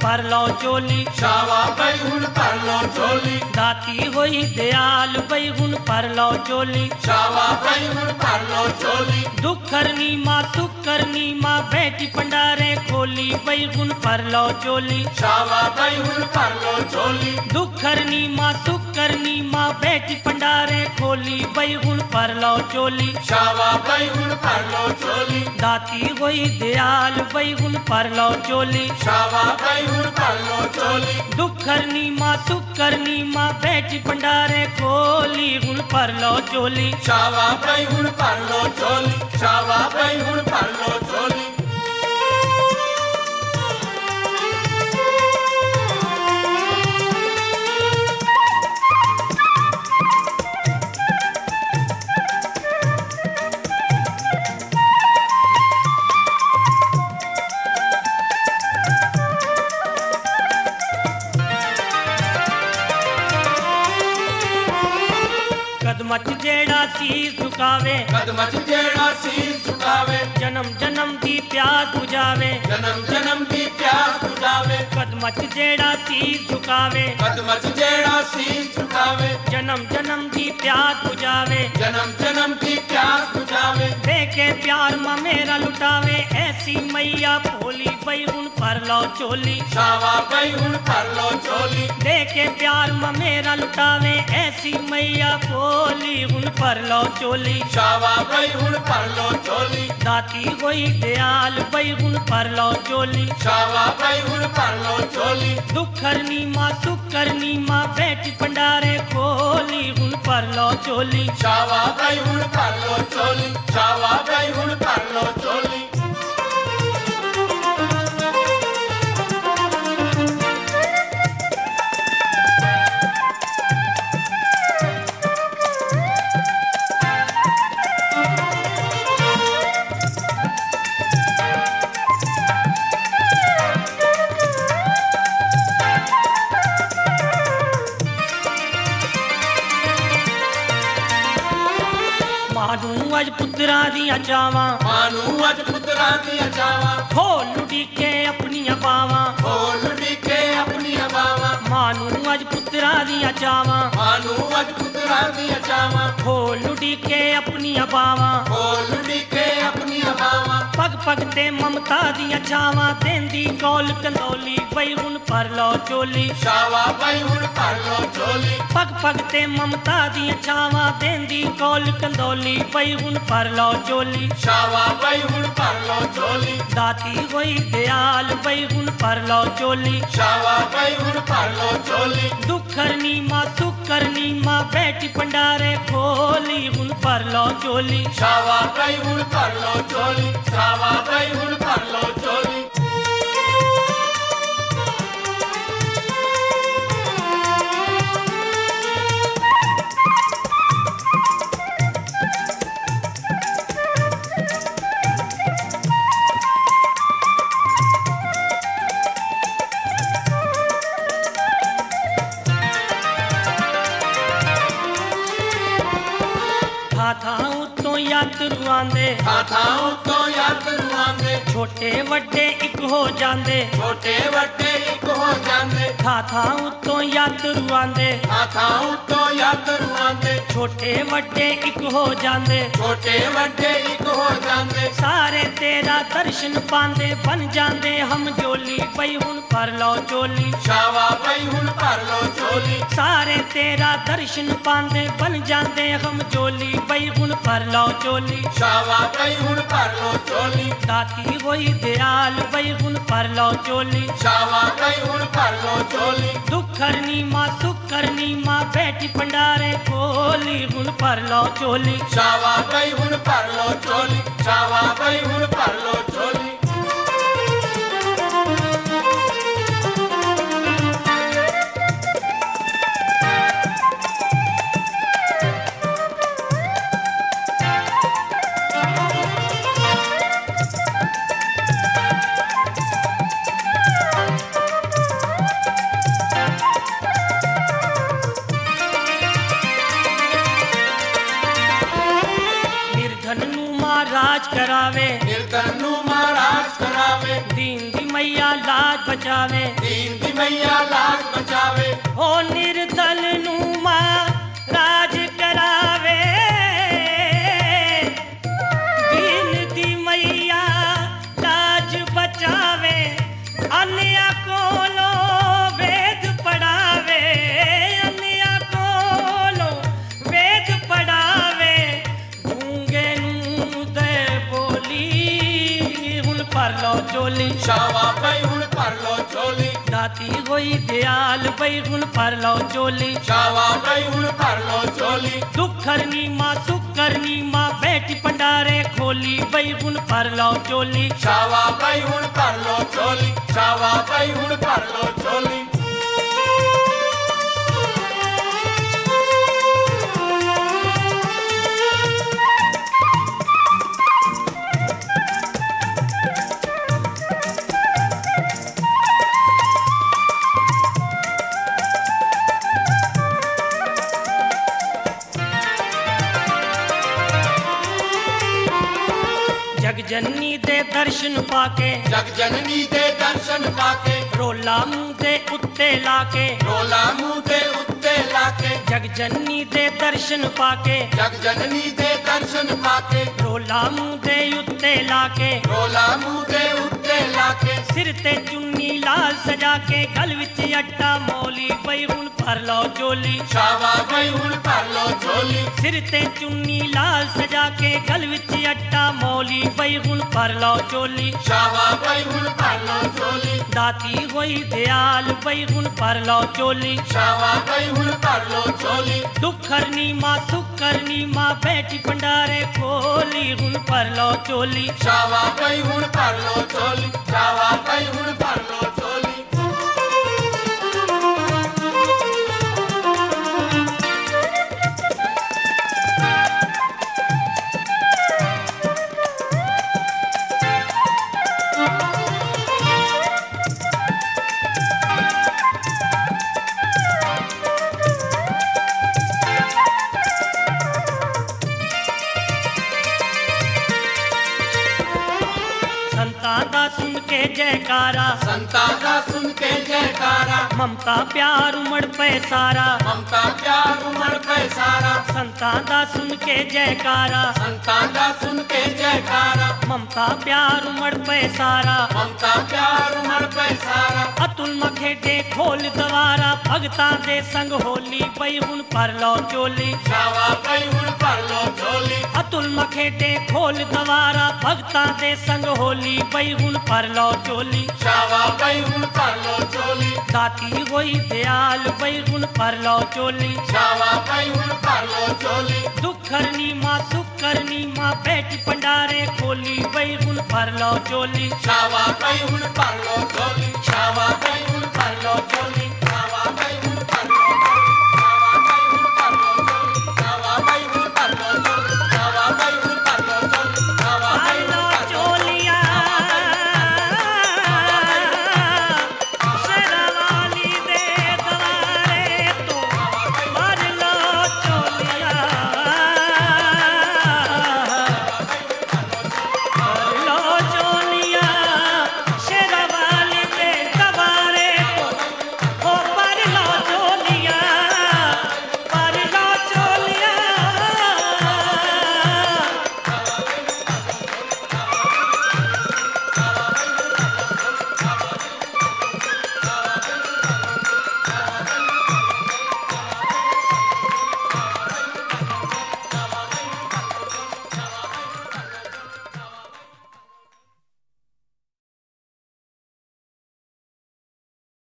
भर लो चोली, शावा बई हुण भर लो चोली, दाती होई दयाल बई हुण भर लो चोली, शावा बई हुण भर लो चोली, दुख करनी माँ सुख करनी माँ बेटी पंडारे खोली बई हुण भर लो चोली, शावा बई हुण भर लो चोली, दुख करनी माँ सुख करनी माँ बेटी पंडारे खोली बई हुण भर लो चोली, शावा बई हुण भर लो चोली, दाती होई दयाल बई हुण भर लो चोली, शावा बई हुण भर लो चोली, दुख करनी माँ सुख करनी माँ बेटी पंडारे खोली हुण भर लो चोली, शावा बई हुण भर लो चोली, शावा बई हुण भर लो चोली। कदमच जेड़ा शीस झुकावे, कदमच जेड़ा शीस झुकावे, जन्म जन्म दी प्यास बुझावे, जन्म जन्म दी प्यास बुझावे, कदमच जेड़ा शीस झुकावे, कदमच जेड़ा शीस झुकावे, जन्म जन्म दी प्यास बुझावे, जन्म जन्म दी प्यास बुझावे, देखे प्यार माँ मेरा लुटावे, ऐसी मैया भोली बई हुण भर लो चोली, शावा बई हुण भर लो चोली, देखे प्यार माँ मेरा लुटावे, ऐसी मैया भोली हुण भर लो चोली, शावा बई हुण भर लो चोली, दाती होई दयाल बई हुण भर लो चोली, शावा बई हुण भर लो चोली, दुख करनी माँ सुख करनी माँ बेटी पंडारे खोली हुण भर लो चोली, शावा बई हुण भर लो चोली, शावा बई हुण भर लो चोली। मानू अज पुत्रा दियां चावां, मानू अज पुत्रा दियां चावां, खोल उड़ीके अपनियां बावां, खोल उड़ीके अपनियां बावां, मानू अज पुत्रा दियां चावां, मानू अज पुत्रा दियां चावां, खोल उड़ीके अपनियां बावां, खोल उड़ीके अपनियां बावां, पग पग ते ममता दियां चावां, देंदी कौल कंदौली बई हुण भर लो चोली, शावा बई हुण भर लो चोली, पग पग ते ममता दियां चावां, देंदी कौल कंदौली बई हुण भर लो चोली, शावा बई हुण भर लो चोली, दाती होई दयाल बई हुण भर लो चोली, शावा बई हुण भर लो चोली, दुख करनी माँ सुख करनी माँ बेटी पंडारे खोली हुण भर लो चोली, शावा बई हुण भर लो चोली, शावा बई हुण भर लो चोली। थां उत्तों यात्रु आंदे, थां तो यात्रु आंदे, छोटे वड्डे इक हो जांदे, छोटे वड्डे इक हो जांदे, थां उत्तों यात्रु आंदे, थां तो यात्रु आंदे, छोटे वड्डे इक हो जांदे, छोटे वड्डे इक हो जांदे, सारे तेरा दर्शन पांदे, बन जांदे हम जोली बई हुण भर लो चोली, शावा बई हुण भर लो चोली, सारे तेरा दर्शन पांदे, बन जांदे हम जोली बई हुण भर लो चोली, शावा बई हुण भर लो चोली, दाती होई दयाल बई हुण भर लो चोली, शावा बई हुण भर लो चोली, दुख करनी माँ सुख करनी माँ बेटी पंडारे खोली हुण भर लो चोली, शावा बई हुण भर लो चोली, शावा बई हुण भर लो चोली। राज करावे, निर्धन नु महाराज करावे, दीन दी मैया लाज बचावे दीन दी मैया लाज बचावे हो निर्दल नू मां राज करावे दीन दी मैया लाज बचावे अन्या कोलो वेद पढ़ावे अन्या कोलो वेद पढ़ावे गूंगे नू दे बोली हुन पर लो चोली शावा भाई हुण भर लो झोली दाती होई दयाल बई हुन पर लो चोली शावा भाई हुण भर लो झोली दुख करनी मां सुख करनी मां बेटी पंडारे खोली बई हुन पर लो चोली शावा भाई हुण भर लो झोली शावा भाई हुण भर लो झोली जग जननी दे दर्शन पाके जग जननी दे दर्शन पाके रोला मुंह दे उत्ते लाके रोला मुंह दे उत्ते लाके जग जननी दे दर्शन पाके जग जननी दे दर्शन पाके रोला मुंह दे उत्ते लाके रोला मुंह दे उत्ते लाके सिर ते चुन्नी लाल सजा के गल विच अट्टा मौली बई हुन भर लो चोली शावा भाई हुण भर लो झोली सिर ते चुन्नी लाल सजा के गल विच अट्टा मौली बई हुन भर लो चोली शावा भाई हुण भर लो झोली दाती होई दयाल बई हुन भर लो चोली शावा भाई हुण भर लो झोली दुख करनी मां सुख करनी मां बेटी पंडारे खोली हुन भर लो चोली शावा भाई हुण भर लो झोली शावा भाई हुण भर लो झोली संतां दा सुन के जयकारा संतां दा सुन के जयकारा ममता प्यार उमड़ पे सारा ममता प्यार उमड़ पे सारा संतां दा सुन के जयकारा संतां दा सुन के जयकारा ममता प्यार उमड़ पे सारा ममता प्यार उमड़ पे सारा अतुल मखेडे खोल दवारा भगतां दे संग होली बई हुन भर लो चोली शावा भाई हुण भर लो झोली अतुल मखेडे खोल दवारा भगतां दे संग होली बई हुन भर लो चोली शावा भाई हुण भर लो झोली दाती होई दयाल बई हुन भर लो चोली शावा भाई हुण भर लो झोली दुख करनी मां सुख करनी मां बेटी पंडारे खोली बई हुन भर लो चोली शावा भाई हुण भर लो झोली शावा भाई हुण भर